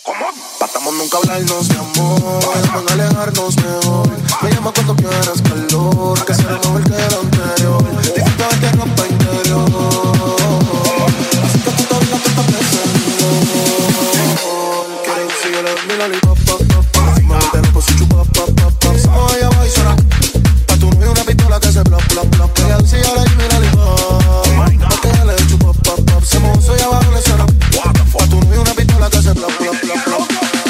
Tratamos nunca hablarnos de amor, van a alejarnos mejor. Me llama cuando quieras calor, que será mejor que lo anterior. Disfruta de que ropa interior, así que tú todavía te estás pensando. Quiero que siga mi lollipop, pop, pop, pop. Me voy de loco si chupa, pop, pop, pop. Si no ella va y suena, pa' tu novio una pistola que se plop, plop, plop. Ella dice ya le di mi lollipop, pa' que ella le chupa, pop, pop. Se mozo y abajo le suena, pa' tu novio una pistola que se plop, plop, plop, plop.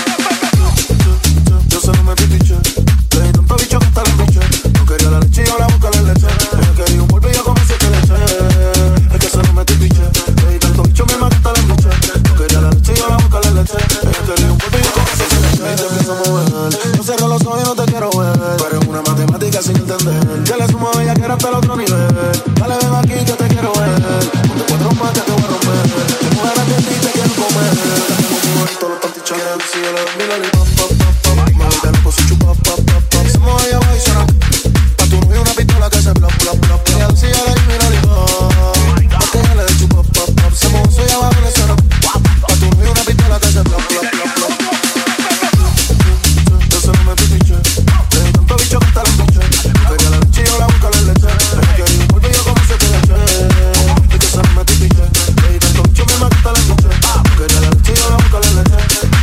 Yo se lo metí piche, le di tanto bicho que hasta la piche. No quería la leche y ahora busca la leche. Ella quería un polvo y yo comí 7 leche. Es que se lo metí piche, le di tanto bicho misma que hasta la piche. No quería la leche y ahora busca la leche. Ella quería un polvo y yo comí 7 leche. Y te empiezo a mover, yo cierro los ojos y no te quiero ver. Pero es una matemática sin entender, que le sumo a ella que era hasta el otro nivel. Dale ven aquí que te quiero ver, ponte 4 más que te voy a romper. Te mujeres de ti te quiero comer. Como bonito los pantichos, si yo le doy mi lollipop, pop, pop, pop. Me voy de loco si chupa, pop, pop, pop. Se mueve ella va y suena, pa' tu novio una pistola que se plop, plop, plop. Ella si yo le doy mi lollipop, pa' que ella le dé chupa, pop, pop. Se mozo y abajo le suena, pa' tu novio una pistola que se plop, plop, plop, plop. Yo se lo metí piche, le di tanto bicho que hasta la piche. Quería la leche y ahora busca la leche. Ella quería un polvo y yo como 7 leche. Es que se lo metí piche, le di tanto bicho misma que hasta la piche. Quería la leche y ahora busca la leche.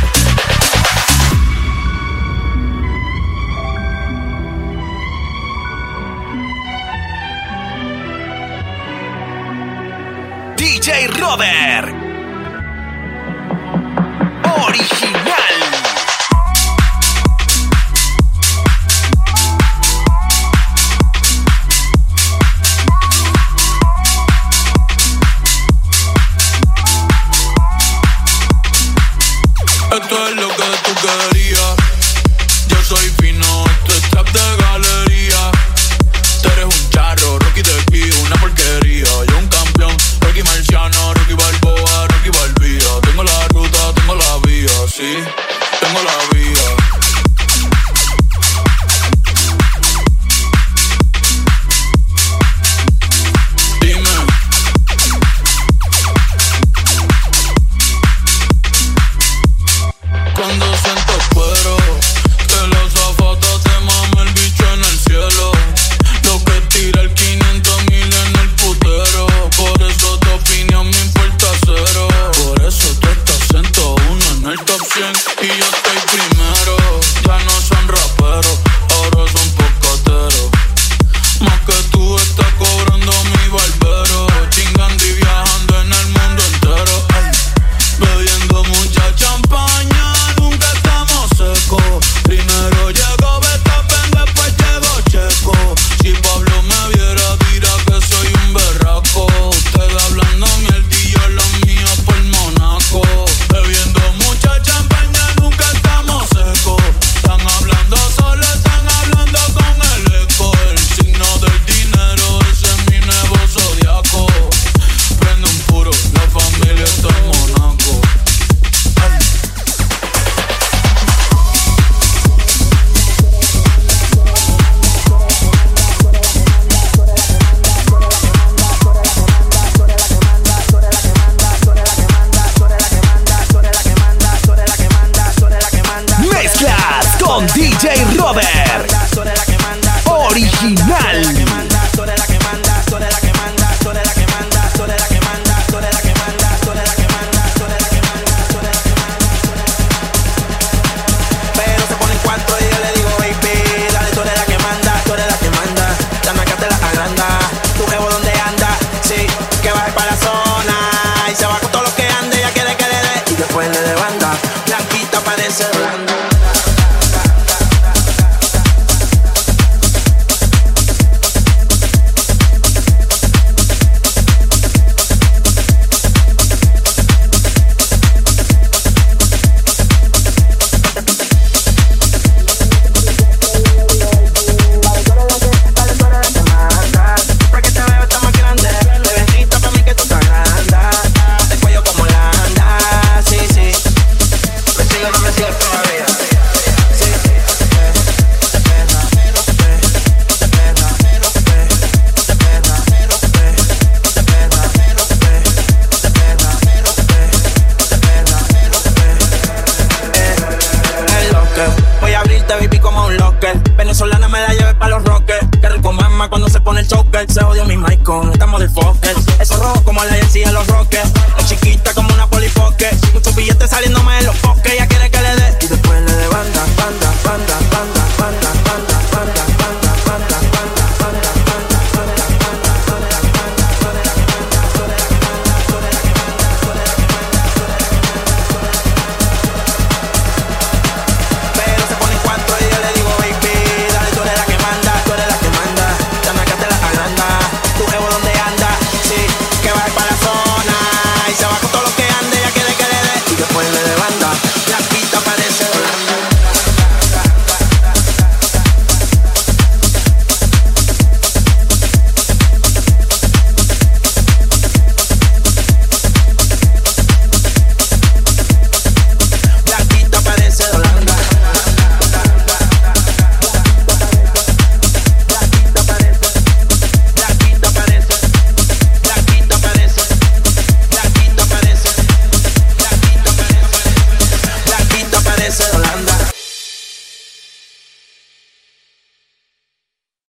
DJ Robert Original. Esto es lo que tú querías. Yo soy fino, esto es trap de galería. Tú eres un charro, Rocky de aquí, una porquería. Yo un campeón, Rocky Marciano, Rocky Balboa, Rocky Balbía. Tengo la ruta, tengo la vía, sí, tengo la vía. Cuando siento cuero, que los zapatos te mama el bicho en el cielo. Lo que tira el 500,000 en el putero. Por eso tu opinión me importa cero. Por eso tú estás 101 en el top 100 y yo estoy primero. Ya no son raperos, ahora son pocateros. Más que tú estás cobrando mi barbero. Chingando y viajando en el mundo entero. Ay, bebiendo mucha champaña. Primero llegó Verstappen, después llegó Checo. Si Pablo me viera dirá que soy un berraco. Ustedes hablando mierdillo, los míos por Monaco. Bebiendo mucha champaña, nunca estamos secos. Están hablando solo, están hablando con el eco. El signo del dinero, ese es mi nuevo zodiaco. Prende un puro, la familia está en Monaco. Mezclas con DJ Robert Original. Pero se pone en 4 y yo le digo, baby, dale, tú eres la que manda, tú eres la que manda. Dame acá te la agranda. Tu jevo donde anda, sí, que baje para la zona. Y se va con todo lo que ande, ella quiere que le dé. Y después le de banda, blanquita parece blanda. como la Yancy en los Rockets.